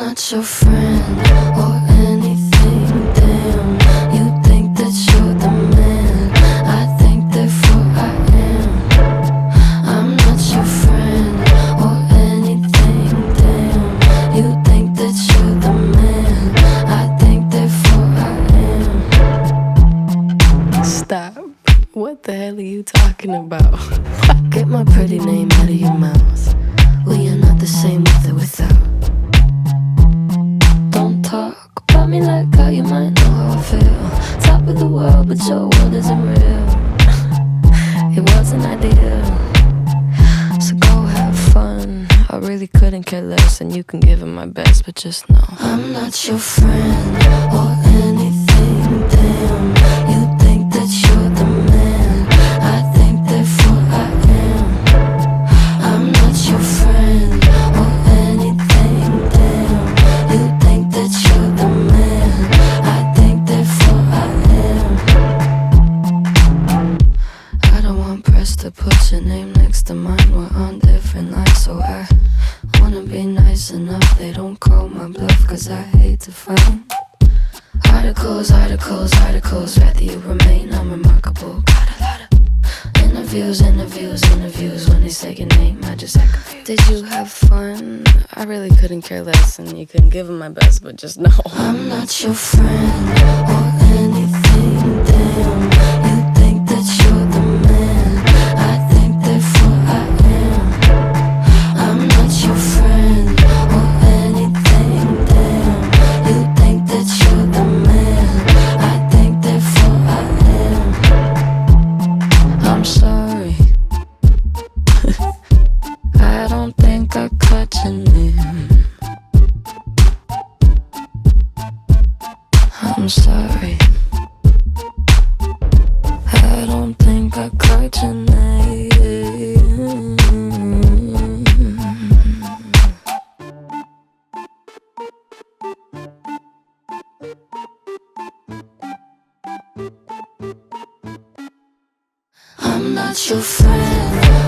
not your friend or anything, damn. You think that you're the man, I think therefore I am. I'm not your friend or anything, damn. You think that you're the man, I think therefore I am. Stop. What the hell are you talking about? Get my pretty name out of your mouth. We are not the same with or without. Don't talk about me like how you might know how I feel. Top of the world, but your world isn't real. It wasn't ideal. So go have fun. I really couldn't care less, and you can give it my best, but just know I'm not your friend or anything, damn. You think that you're the man, I think therefore I am. I'm not your friend or anything, damn. You think that you're the man, I think therefore I am. I don't want press to put your name next to mine. We're on different lines, so I wanna be nice enough. They don't call my bluff, cause I hate to fight. Articles, articles, articles, rather you remain unremarkable. Got a lot of interviews, interviews, interviews. When they say your name, I just act confused. Did you have fun? I really couldn't care less, and you couldn't give it my best, but just know I'm not your friend or anything, damn. You think that you're the man, I think therefore I am. I'm not your friend or anything, damn. You think that you're the man, I think therefore I am. I'm sorry. I don't think I caught your name. I'm sorry. I don't think I caught your name. I'm not your friend